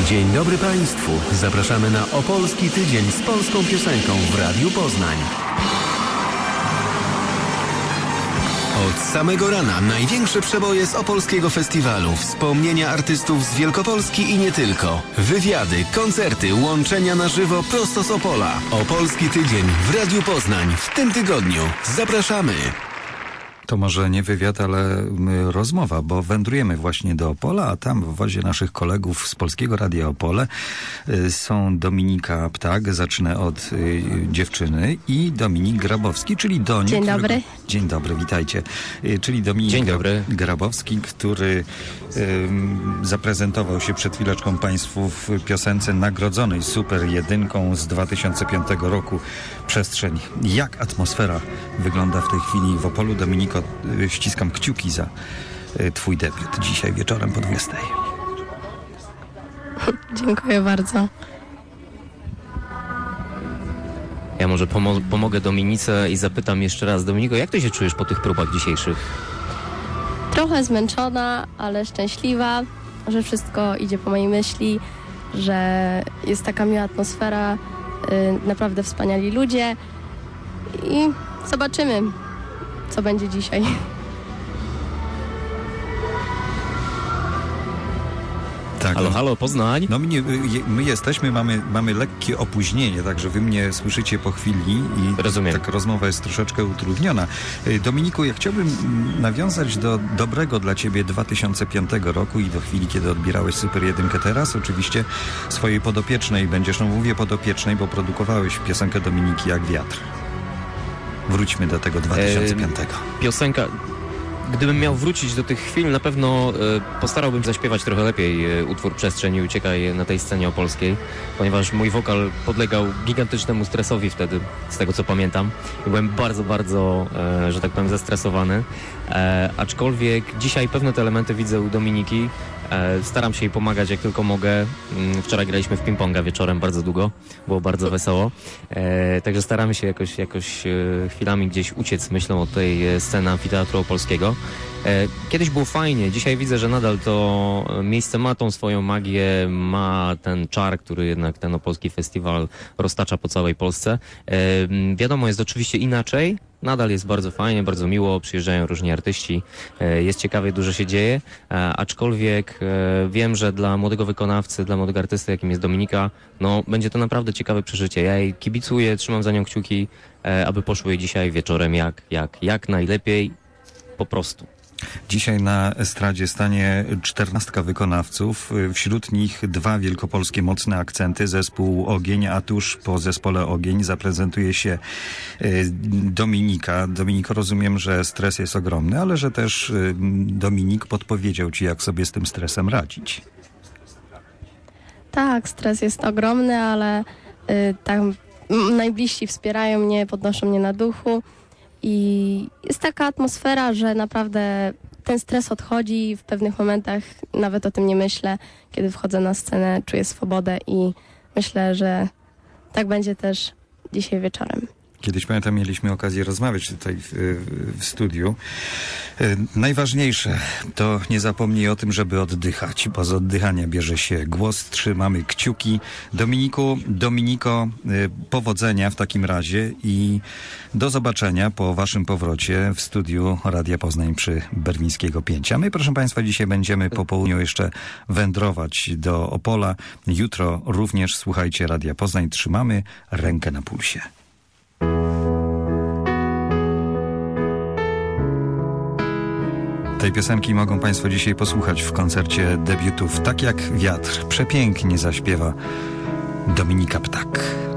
Dzień dobry Państwu. Zapraszamy na Opolski Tydzień z polską piosenką w Radiu Poznań. Od samego rana największe przeboje z opolskiego festiwalu, wspomnienia artystów z Wielkopolski i nie tylko. Wywiady, koncerty, łączenia na żywo prosto z Opola. Opolski Tydzień w Radiu Poznań w tym tygodniu. Zapraszamy! To może nie wywiad, ale rozmowa, bo wędrujemy właśnie do Opola, a tam w wozie naszych kolegów z Polskiego Radia Opole są Dominika Ptak, zacznę od dziewczyny, i Dominik Grabowski, czyli Doni. Dzień dobry. Dzień dobry, witajcie. Czyli Dominik Dzień dobry. Grabowski, który zaprezentował się przed chwileczką Państwu w piosence nagrodzonej Super 1 z 2005 roku Przestrzeń. Jak atmosfera wygląda w tej chwili w Opolu? Dominiko, ściskam kciuki za Twój debiut dzisiaj wieczorem po 20. Dziękuję bardzo. Ja może pomogę Dominice i zapytam jeszcze raz. Dominiko, jak ty się czujesz po tych próbach dzisiejszych? Trochę zmęczona, ale szczęśliwa, że wszystko idzie po mojej myśli, że jest taka miła atmosfera, naprawdę wspaniali ludzie i zobaczymy, co będzie dzisiaj. Tak, Halo, Poznań. No my jesteśmy, mamy lekkie opóźnienie, także wy mnie słyszycie po chwili i rozumiem. Tak rozmowa jest troszeczkę utrudniona. Dominiku, ja chciałbym nawiązać do dobrego dla ciebie 2005 roku i do chwili, kiedy odbierałeś Super 1 teraz, oczywiście swojej podopiecznej będziesz, mówię podopiecznej, bo produkowałeś piosenkę Dominiki Jak wiatr. Wróćmy do tego 2005. Piosenka... Gdybym miał wrócić do tych chwil, na pewno postarałbym zaśpiewać trochę lepiej utwór Przestrzeń i Uciekaj na tej scenie opolskiej, ponieważ mój wokal podlegał gigantycznemu stresowi wtedy, z tego co pamiętam. I byłem bardzo, że tak powiem, zestresowany. Aczkolwiek dzisiaj pewne te elementy widzę u Dominiki. Staram się jej pomagać jak tylko mogę. Wczoraj graliśmy w ping-ponga wieczorem bardzo długo. Było bardzo wesoło. Także staramy się jakoś chwilami gdzieś uciec myślą od tej sceny amfiteatru opolskiego. Kiedyś było fajnie. Dzisiaj widzę, że nadal to miejsce ma tą swoją magię, ma ten czar, który jednak ten opolski festiwal roztacza po całej Polsce. Wiadomo, jest oczywiście inaczej. Nadal jest bardzo fajnie, bardzo miło, przyjeżdżają różni artyści, jest ciekawie, dużo się dzieje, aczkolwiek wiem, że dla młodego wykonawcy, dla młodego artysty, jakim jest Dominika, będzie to naprawdę ciekawe przeżycie. Ja jej kibicuję, trzymam za nią kciuki, aby poszło jej dzisiaj wieczorem jak najlepiej, po prostu. Dzisiaj na estradzie stanie 14 wykonawców, wśród nich 2 wielkopolskie mocne akcenty, zespół Ogień, a tuż po zespole Ogień zaprezentuje się Dominika. Dominiko, rozumiem, że stres jest ogromny, ale że też Dominik podpowiedział ci, jak sobie z tym stresem radzić. Tak, stres jest ogromny, ale tam najbliżsi wspierają mnie, podnoszą mnie na duchu. I jest taka atmosfera, że naprawdę ten stres odchodzi, w pewnych momentach nawet o tym nie myślę. Kiedy wchodzę na scenę, czuję swobodę i myślę, że tak będzie też dzisiaj wieczorem. Kiedyś, pamiętam, mieliśmy okazję rozmawiać tutaj w studiu. Najważniejsze to nie zapomnij o tym, żeby oddychać, bo z oddychania bierze się głos. Trzymamy kciuki. Dominiko, powodzenia w takim razie i do zobaczenia po waszym powrocie w studiu Radia Poznań przy Berwińskiego 5. A my, proszę Państwa, dzisiaj będziemy po południu jeszcze wędrować do Opola. Jutro również słuchajcie Radia Poznań. Trzymamy rękę na pulsie. Tej piosenki mogą Państwo dzisiaj posłuchać w koncercie debiutów Tak jak wiatr. Przepięknie zaśpiewa Dominika Ptak.